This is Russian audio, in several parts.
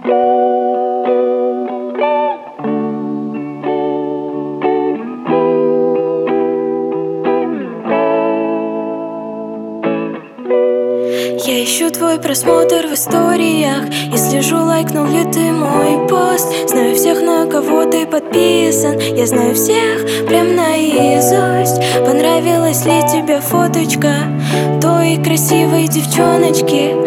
Я ищу твой просмотр в историях и слежу, лайкнул ли ты мой пост. Знаю всех, на кого ты подписан, я знаю всех прям наизусть. Понравилась ли тебе фоточка той красивой девчоночки?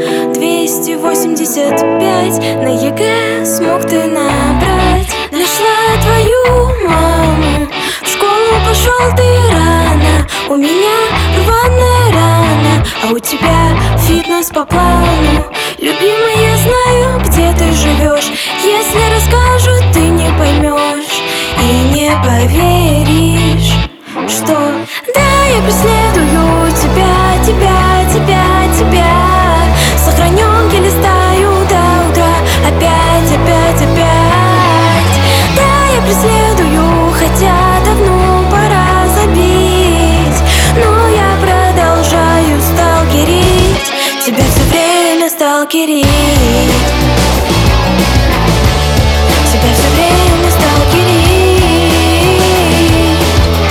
285 на ЕГЭ смог ты набрать. Нашла твою маму, в школу пошел ты рано. У меня рваная рана, а у тебя фитнес по плану. Любимый, я знаю, где ты живешь. Если расскажу, ты не поймешь и не поверишь, что да, я преследую тебя, тебя, тебя, тебя. Сохраненки листаю до утра, опять, опять, опять. Да, я преследую, хотя давно пора забить, но я продолжаю сталкерить, тебя все время сталкерить, тебя все время сталкерить.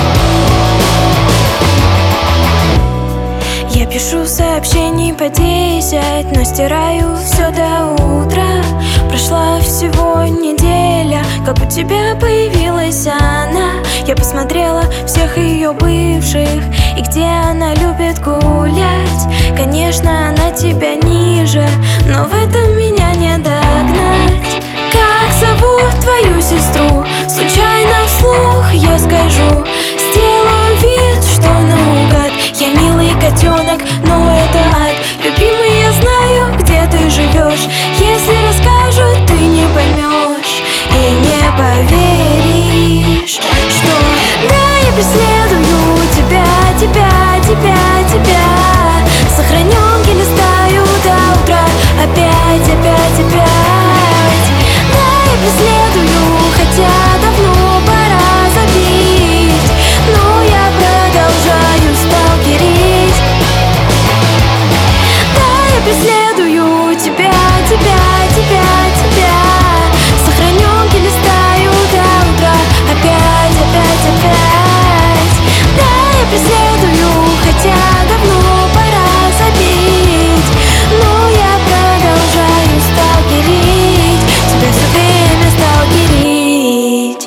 Я пишу сообщений по 10, но стираю все до утра. Прошла всего неделя, как у тебя появилась она. Я посмотрела всех ее бывших и где она любит гулять. Конечно, она тебя ниже, но в этом меня не догнать. Как зовут твою сестру? Случайно вслух я скажу. Сделаю вид, что наугад. Я милый котенок, но это ад. Любимый, я знаю, где ты живешь. Если расскажу, ты не поймешь и не поверишь, что да, я преследую тебя, тебя, тебя, тебя. Сохраненки листаю до утра, опять, опять, опять. Да, я преследую, хотя давно пора забить, но я продолжаю сталкерить. Да, я преследую тебя, тебя, тебя, тебя. Сохраненки листаю до утра, опять, опять, опять. Да, я преследую, хотя давно пора забить, но я продолжаю сталкерить, тебя все время сталкерить.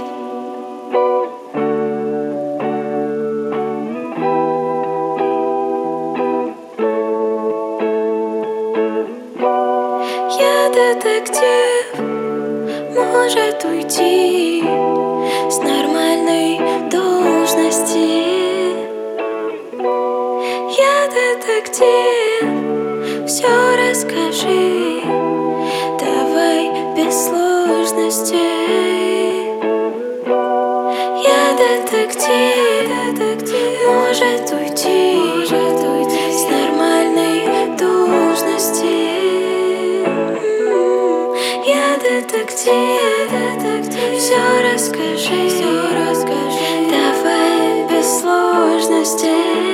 Я детектив, может уйти с нормальной должности. Я детектив, все расскажи, давай без сложностей. Я детектив, может уйти с нормальной должности. Я детектив, все расскажи, давай без сложностей.